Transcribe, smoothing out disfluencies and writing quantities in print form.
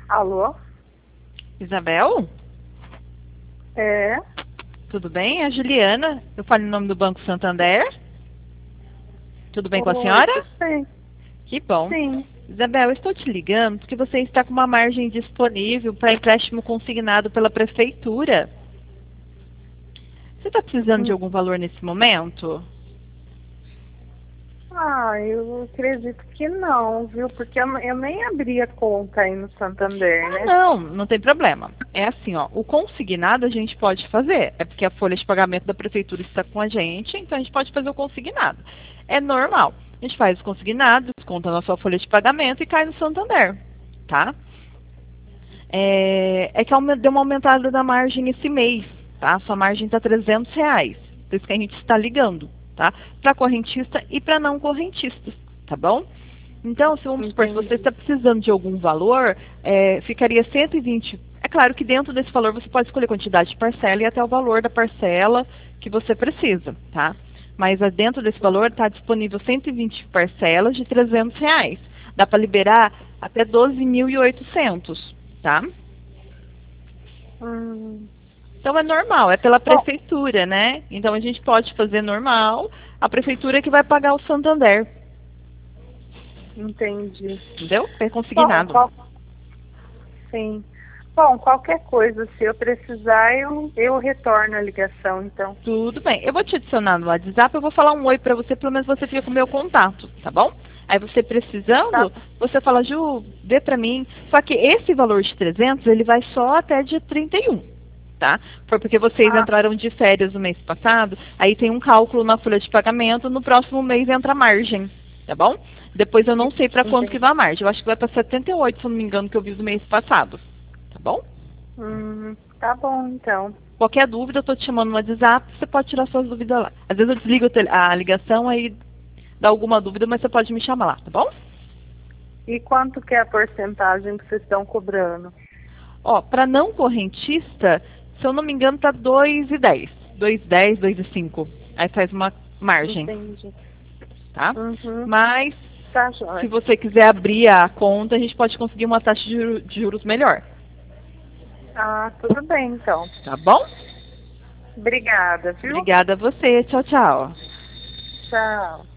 Alô? Isabel? É? Tudo bem? É a Juliana. Eu falo em nome do Banco Santander. Tudo bem com a Oi, senhora? tudo bem? Que bom. Sim. Isabel, eu estou te ligando porque você está com uma margem disponível para empréstimo consignado pela prefeitura. Você está precisando de Hum. algum valor nesse momento? Ah, eu acredito que não, viu? Porque eu nem abri a conta aí no Santander, Ah, né? não tem problema. É assim, ó, o consignado a gente pode fazer. É porque a folha de pagamento da prefeitura está com a gente, então a gente pode fazer o consignado. É normal. A gente faz o consignado, desconta na sua folha de pagamento e cai no Santander, tá? É que deu uma aumentada da margem esse mês, tá? Sua margem está R$ 300. Por isso que a gente está ligando, tá? Para correntista e para não correntistas, tá bom? Então, se vamos supor, se você Entendi. está precisando de algum valor, ficaria 120. É claro que dentro desse valor você pode escolher quantidade de parcela e até o valor da parcela que você precisa, tá? Mas dentro desse valor está disponível 120 parcelas de R$ 300. Dá para liberar até 12.800, tá? Hum. Então é normal, é pela Bom, prefeitura, né? Então a gente pode fazer normal, a prefeitura é que vai pagar o Santander, entendi. entendeu? É Bom, consignado. sim. Bom, qualquer coisa, se eu precisar, eu retorno a ligação, então. Tudo bem. Eu vou te adicionar no WhatsApp, eu vou falar um oi pra você, pelo menos você fica com o meu contato, tá bom? Aí você Tá, precisando, você fala, Ju, vê pra mim. Só que esse valor de 300, ele vai só até dia 31, tá? Foi porque vocês ah, entraram de férias no mês passado, aí tem um cálculo na folha de pagamento, no próximo mês entra a margem, tá bom? Depois eu não sei pra quanto que entendi. vai a margem. Eu acho que vai pra 78, se eu não me engano, que eu vi do mês passado, tá bom? Tá bom, então. Qualquer dúvida, eu estou te chamando no WhatsApp, você pode tirar suas dúvidas lá. Às vezes eu desligo a ligação, aí dá alguma dúvida, mas você pode me chamar lá, tá bom? E quanto que é a porcentagem que vocês estão cobrando? Ó, para não correntista, se eu não me engano, tá 2,10. 2,10, 2,5. Aí faz uma margem, Entendi. tá? Uhum. Mas, Tá, se jóia. você quiser abrir a conta, a gente pode conseguir uma taxa de juros melhor, Ah, tudo bem, então. tá bom? Obrigada, viu? Obrigada a você. Tchau, tchau. Tchau.